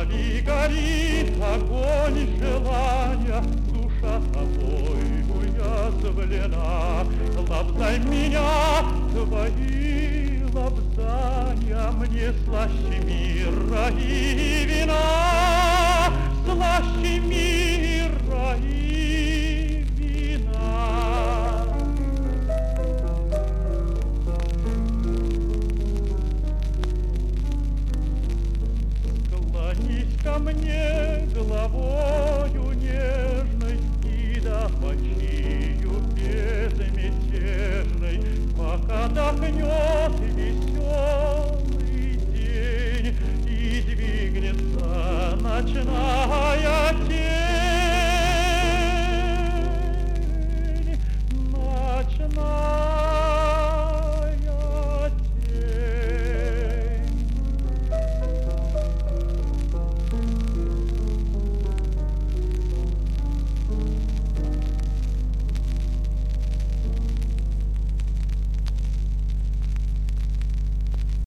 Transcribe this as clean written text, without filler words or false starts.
вдали горит огонь желания, душа тобою язвлена. Лобзай меня, твои лобзания мне слаще мира и вина, слаще мира и вина. Склонись ко мне головою нежной и допочию безмятежной, пока дохнет веселый день и двигнется ночная тень.